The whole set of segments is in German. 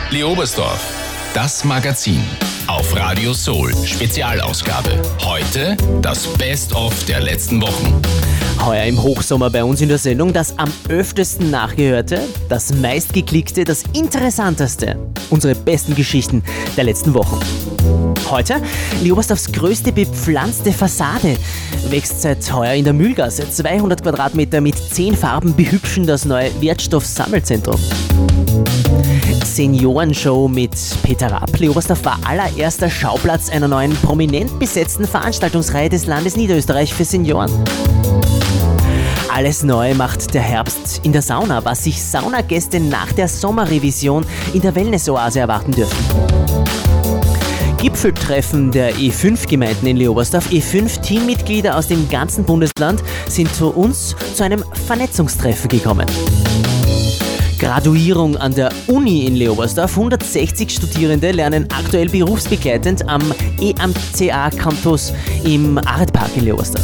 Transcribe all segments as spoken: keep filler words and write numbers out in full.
Leobersdorf, das Magazin. Auf Radio Soul, Spezialausgabe. Heute das Best-of der letzten Wochen. Heuer im Hochsommer bei uns in der Sendung das am öftesten nachgehörte, das meistgeklickte, das interessanteste. Unsere besten Geschichten der letzten Wochen. Heute Leobersdorfs größte bepflanzte Fassade wächst seit heuer in der Mühlgasse. zweihundert Quadratmeter mit zehn Farben behübschen das neue Wertstoffsammelzentrum. Seniorenshow mit Peter Rapp. Leobersdorf war allererster Schauplatz einer neuen prominent besetzten Veranstaltungsreihe des Landes Niederösterreich für Senioren. Alles neu macht der Herbst in der Sauna, was sich Saunagäste nach der Sommerrevision in der Wellnessoase erwarten dürfen. Gipfeltreffen der E fünf Gemeinden in Leobersdorf. E fünf Teammitglieder aus dem ganzen Bundesland sind zu uns zu einem Vernetzungstreffen gekommen. Graduierung an der Uni in Leobersdorf. hundertsechzig Studierende lernen aktuell berufsbegleitend am E M C A Campus im Artpark in Leobersdorf.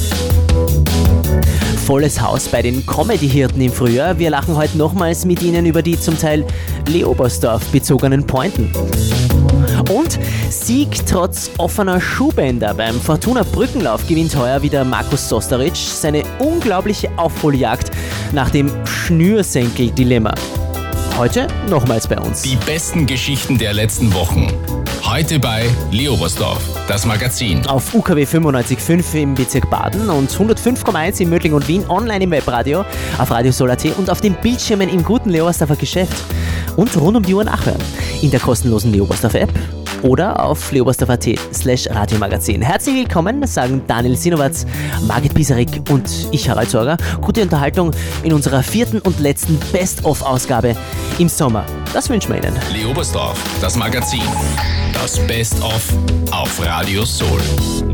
Volles Haus bei den Comedy-Hirten im Frühjahr. Wir lachen heute nochmals mit Ihnen über die zum Teil Leobersdorf-bezogenen Pointen. Und Sieg trotz offener Schuhbänder. Beim Fortuna Brückenlauf gewinnt heuer wieder Markus Sostaric seine unglaubliche Aufholjagd nach dem Schnürsenkel-Dilemma. Heute nochmals bei uns. Die besten Geschichten der letzten Wochen. Heute bei Leobersdorf, das Magazin. Auf U K W fünfundneunzig Komma fünf im Bezirk Baden und hundertfünf Komma eins in Mödling und Wien, online im Webradio, auf Radio Soul Punkt A T und auf den Bildschirmen im guten Leobersdorfer Geschäft. Und rund um die Uhr nachhören. In der kostenlosen Leobersdorf App oder auf leobersdorf Punkt A T slash Radiomagazin. Herzlich willkommen, sagen Daniel Sinowatz, Margit Pisarik und ich, Harald Sorger. Gute Unterhaltung in unserer vierten und letzten Best-of-Ausgabe im Sommer. Das wünschen wir Ihnen. Leobersdorf, das Magazin. Das Best-of auf Radio Soul.